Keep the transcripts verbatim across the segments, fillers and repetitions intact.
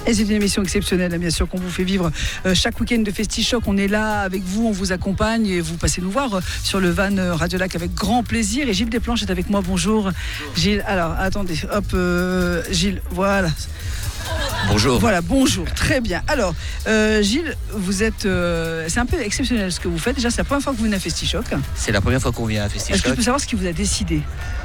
Et c'est une émission exceptionnelle, bien sûr, qu'on vous fait vivre euh, chaque week-end de FestiChoc. On est là avec vous, on vous accompagne et vous passez nous voir euh, sur le van euh, Radio Lac avec grand plaisir. Et Gilles Desplanches est avec moi. Bonjour, Bonjour. Gilles. Alors, attendez, hop, euh, Gilles, voilà. Bonjour. Voilà, bonjour, très bien. Alors, euh, Gilles, vous êtes, euh, c'est un peu exceptionnel ce que vous faites. Déjà, c'est la première fois que vous venez à FestiChoc. C'est la première fois qu'on vient à FestiChoc. Est-ce que je peux savoir ce qui vous a décidé ?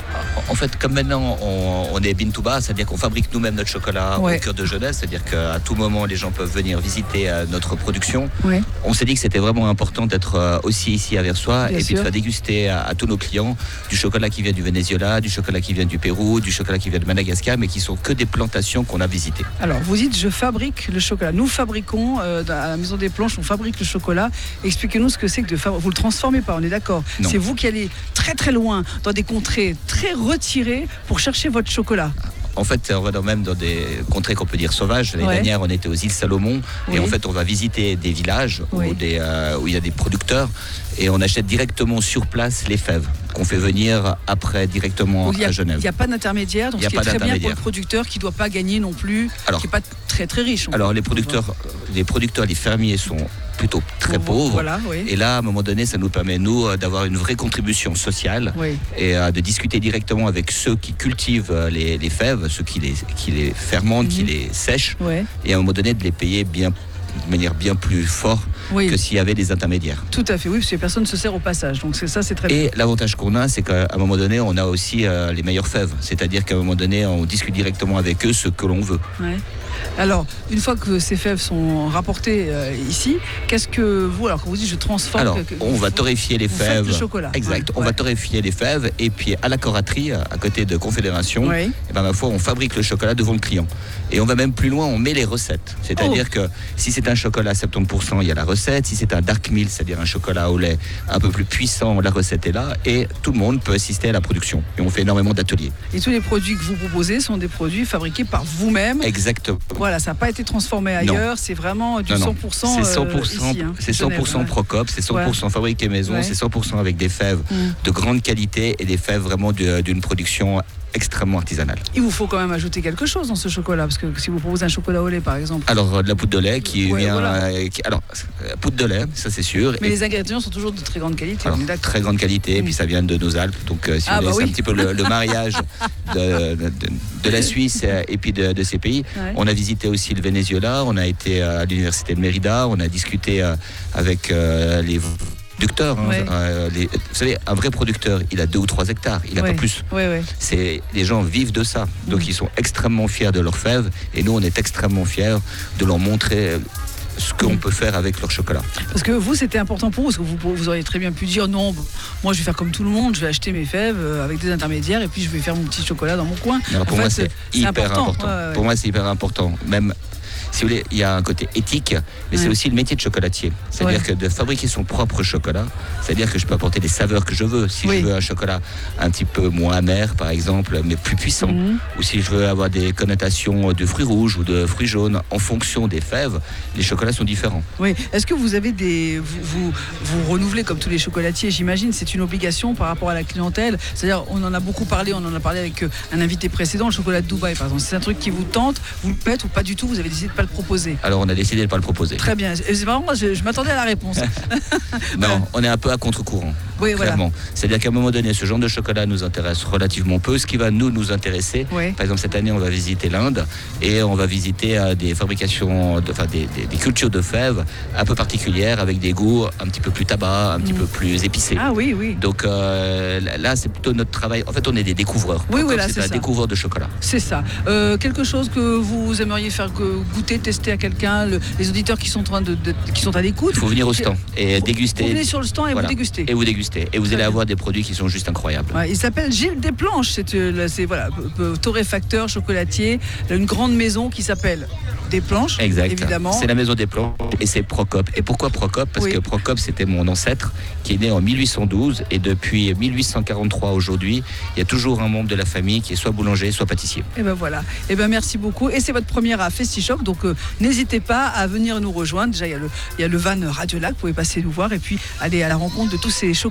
En fait, comme maintenant on, on est bin to bar, c'est-à-dire qu'on fabrique nous-mêmes notre chocolat ouais. au cœur de Genève, c'est-à-dire qu'à tout moment les gens peuvent venir visiter euh, notre production. Ouais. On s'est dit que c'était vraiment important d'être euh, aussi ici à Versoix Bien et sûr. puis de faire déguster à, à tous nos clients du chocolat qui vient du Venezuela, du chocolat qui vient du Pérou, du chocolat qui vient de Madagascar, mais qui sont que des plantations qu'on a visitées. Alors, vous dites je fabrique le chocolat. Nous fabriquons euh, à la Maison des Planches, on fabrique le chocolat. Expliquez-nous ce que c'est que de fabriquer. Vous le transformez pas, on est d'accord ? Non. C'est vous qui allez très très loin, dans des contrées très retirées, pour chercher votre chocolat. En fait, on va dans, même dans des contrées qu'on peut dire sauvages. L'année ouais. dernière, on était aux îles Salomon. Oui. Et en fait, on va visiter des villages oui. où, des, euh, où il y a des producteurs. Et on achète directement sur place les fèves qu'on fait venir après directement a, à Genève. Il n'y a pas d'intermédiaire, donc ce qui est très bien pour le producteur qui ne doit pas gagner non plus, alors, qui n'est pas très très riche. Alors les producteurs, les producteurs, les fermiers sont plutôt très pauvres. Voilà, oui. Et là, à un moment donné, ça nous permet, nous, d'avoir une vraie contribution sociale oui. et euh, de discuter directement avec ceux qui cultivent les, les fèves, ceux qui les, qui les fermentent, mm-hmm. qui les sèchent, ouais. et à un moment donné, de les payer bien, de manière bien plus forte oui. que s'il y avait des intermédiaires. Tout à fait, oui, parce que personne ne se sert au passage. Donc c'est ça, c'est très Et bien. l'avantage qu'on a, c'est qu'à un moment donné, on a aussi euh, les meilleures fèves. C'est-à-dire qu'à un moment donné, on discute directement avec eux ce que l'on veut. Ouais. Alors, une fois que ces fèves sont rapportées euh, ici, qu'est-ce que vous, alors quand vous dites je transforme... Alors, que, que, on va torréfier les vous fèves. Faites du chocolat. Exact. Ouais. On ouais. va torréfier les fèves et puis à la coraterie, à côté de Confédération, ouais. et ben, ma foi, on fabrique le chocolat devant le client. Et on va même plus loin, on met les recettes. C'est-à-dire oh. que si c'est un chocolat à soixante-dix pour cent, il y a la recette. Si c'est un dark milk, c'est-à-dire un chocolat au lait un peu plus puissant, la recette est là. Et tout le monde peut assister à la production. Et on fait énormément d'ateliers. Et tous les produits que vous proposez sont des produits fabriqués par vous-même. Exactement. Voilà, ça n'a pas été transformé ailleurs. C'est vraiment du non, non. cent pour cent, c'est cent pour cent, euh, ici. Hein, c'est cent pour cent Genève, Procop, c'est cent pour cent ouais. fabriqué maison, ouais. c'est cent pour cent avec des fèves mm. de grande qualité et des fèves vraiment de, d'une production extrêmement artisanale. Il vous faut quand même ajouter quelque chose dans ce chocolat, parce que si vous proposez un chocolat au lait par exemple. Alors de la poudre de lait qui ouais, vient... Voilà. Euh, qui, alors, poudre de lait, ça c'est sûr. Mais et, les ingrédients sont toujours de très grande qualité. Alors, très grande qualité, mmh. et puis ça vient de nos Alpes, donc euh, si ah, vous bah voulez, oui. c'est un petit peu le, le mariage de, de, de la Suisse et puis de, de ces pays. Ouais. On a visité aussi le Venezuela, on a été à l'université de Mérida, on a discuté euh, avec euh, les... producteurs, hein, ouais. euh, les, vous savez, un vrai producteur, il a deux ou trois hectares, il n'a ouais. pas plus. Ouais, ouais. C'est, les gens vivent de ça, donc mmh. ils sont extrêmement fiers de leurs fèves, et nous on est extrêmement fiers de leur montrer ce qu'on mmh. peut faire avec leur chocolat. Parce que vous, c'était important pour vous, parce que vous, vous auriez très bien pu dire non, moi je vais faire comme tout le monde, je vais acheter mes fèves avec des intermédiaires, et puis je vais faire mon petit chocolat dans mon coin. Alors, pour en moi, fait, c'est, c'est hyper important. important. Ouais, ouais. Pour moi, c'est hyper important. Même si vous voulez, il y a un côté éthique, mais ouais. c'est aussi le métier de chocolatier. C'est-à-dire ouais. que de fabriquer son propre chocolat, c'est-à-dire que je peux apporter les saveurs que je veux. Si oui. je veux un chocolat un petit peu moins amer, par exemple, mais plus puissant, mmh. ou si je veux avoir des connotations de fruits rouges ou de fruits jaunes, en fonction des fèves, les chocolats sont différents. Oui. Est-ce que vous avez des... Vous, vous, vous renouvelez comme tous les chocolatiers, j'imagine, c'est une obligation par rapport à la clientèle. C'est-à-dire, on en a beaucoup parlé, on en a parlé avec un invité précédent, le chocolat de Dubaï, par exemple. C'est un truc qui vous tente, vous le faites ou pas du tout, vous avez décidé de pas le proposer. Alors on a décidé de ne pas le proposer. Très bien. C'est vraiment, je, je m'attendais à la réponse. Non, voilà. On est un peu à contre-courant. Oui, clairement. Voilà. C'est-à-dire qu'à un moment donné, ce genre de chocolat nous intéresse relativement peu. Ce qui va nous nous intéresser, oui. par exemple cette année, on va visiter l'Inde et on va visiter euh, des fabrications, de, enfin des, des, des cultures de fèves un peu particulières avec des goûts un petit peu plus tabac, un mmh. petit peu plus épicés. Ah oui, oui. Donc euh, là, c'est plutôt notre travail. En fait, on est des découvreurs. Oui, oui, là, c'est, c'est un ça. découvreur de chocolat. C'est ça. Euh, quelque chose que vous aimeriez faire goûter, tester à quelqu'un, le, les auditeurs qui sont en train de, de qui sont à l'écoute. Il faut venir au stand et faut, déguster. Vous venez sur le stand et voilà. vous dégustez. Et vous dégustez. Et vous allez avoir des produits qui sont juste incroyables. Ouais, il s'appelle Gilles Desplanches. C'est, c'est voilà, torréfacteur, chocolatier, une grande maison qui s'appelle Desplanches. Exact. Évidemment. C'est la maison Desplanches et c'est Procop. Et pourquoi Procop ? Parce oui. que Procop, c'était mon ancêtre qui est né en mille huit cent douze et depuis mille huit cent quarante-trois aujourd'hui, il y a toujours un membre de la famille qui est soit boulanger, soit pâtissier. Et ben voilà. Et ben merci beaucoup. Et c'est votre première à FestiChoc, donc euh, n'hésitez pas à venir nous rejoindre. Déjà, il y a le, il y a le van Radio Lac, vous pouvez passer nous voir et puis aller à la rencontre de tous ces chocolats.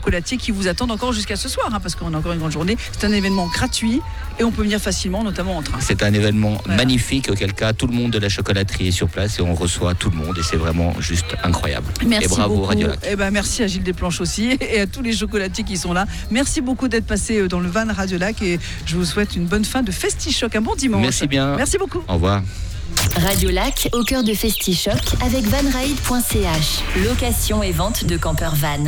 chocolatiers qui vous attendent encore jusqu'à ce soir, hein, parce qu'on a encore une grande journée. C'est un événement gratuit et on peut venir facilement, notamment en train. C'est un événement voilà. magnifique, auquel cas tout le monde de la chocolaterie est sur place et on reçoit tout le monde et c'est vraiment juste incroyable. Merci et bravo beaucoup. Radiolac. Eh ben, merci à Gilles Desplanches aussi et à tous les chocolatiers qui sont là. Merci beaucoup d'être passé dans le van Radiolac et je vous souhaite une bonne fin de Festichoc. Un bon dimanche. Merci bien. Merci beaucoup. Au revoir. Radiolac, au cœur de Festichoc avec vanride point c h. Location et vente de campeurs van.